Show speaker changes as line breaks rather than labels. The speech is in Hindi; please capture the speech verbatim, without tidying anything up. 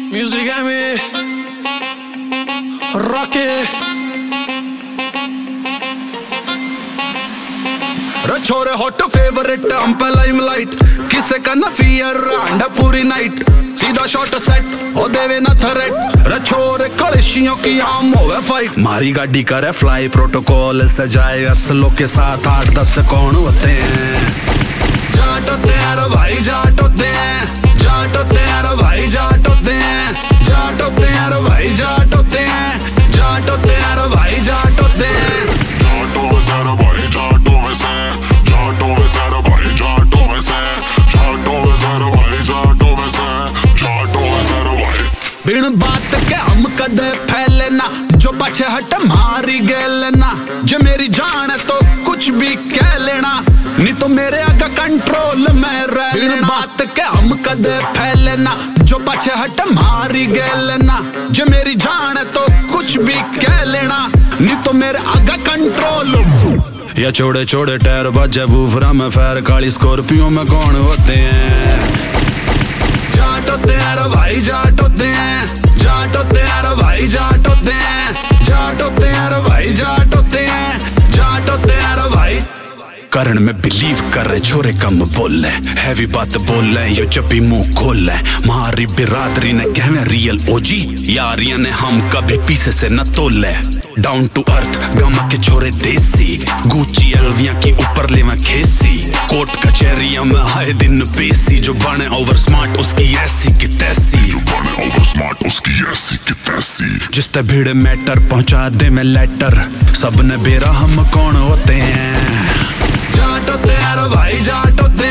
Music at me, rock it. छोरे हॉट फेवरेट हम पे लाइमलाइट, किसे का ना फियर रांडा पूरी नाइट, सीधा शॉट सेट ओ देवे ना थ्रेट। रे छोरे कलेशियों की आम होवे फाइट, मारी गाड़ी करे फ्लाई प्रोटोकॉल से जाए असलों के साथ आठ दस कौन होते हैं। जाट होते हैं रे भाई, जाट होते हैं, जाट होते हैं रे भाई, जाट होते हैं, जाट होते हैं रे भाई, जाट होते हैं, जाट होते हैं रे भाई, जाट होते हैं।
जाटो में सारा भाई, जाटो में से, जाटो में सारा भाई, जाटो में से, जाटो में सारा भाई, जाटो में से, जाटो में सारा भाई।
बिन बात के हम कदे फैले ना, जो पीछे हट मारी गेले ना, जो मेरी जान है तो कुछ भी कह लेना, नहीं तो मेरे आगे कंट्रोल में रह लेना। बिन बात के हम कदे फैले ना, जो पीछे हट मारी गेले ना, जो मेरी जान है तो कुछ भी कह लेना, नहीं तो मेरे आगे कंट्रोल। या छोड़े छोड़े टायर बजे वूफरा में फैर, काली स्कॉर्पियो में कौन होते हैं। जाट होते हैं रे भाई, जाट होते हैं, जाट होते हैं रे भाई, जाट होते हैं, जाट होते हैं रे भाई, जाट होते हैं, जाट होते हैं रे भाई। करण में बिलीव कर रहे छोरे कम बोल रहे, हैवी बात बोल रहे यो जब भी मुंह खोल रहे। हमारी बिरादरी ने कहवे रियल ओजी, यारियां ने हम कभी पीछे से न तोले। डाउन टू अर्थ गामा के छोरे देसी, गुची एलवियां की ऊपर ले मैं खेसी, कोर्ट कचहरियां में आए दिन पेशी, जो बने ओवर स्मार्ट उसकी ऐसी की तैसी,
जो बने ओवर स्मार्ट उसकी ऐसी की तैसी।
जिसते भीड़ मैटर पहुंचा दे मैं लेटर, सबने बेरा हम कौन होते हैं। जाट होते हैं रे भाई, जाट होते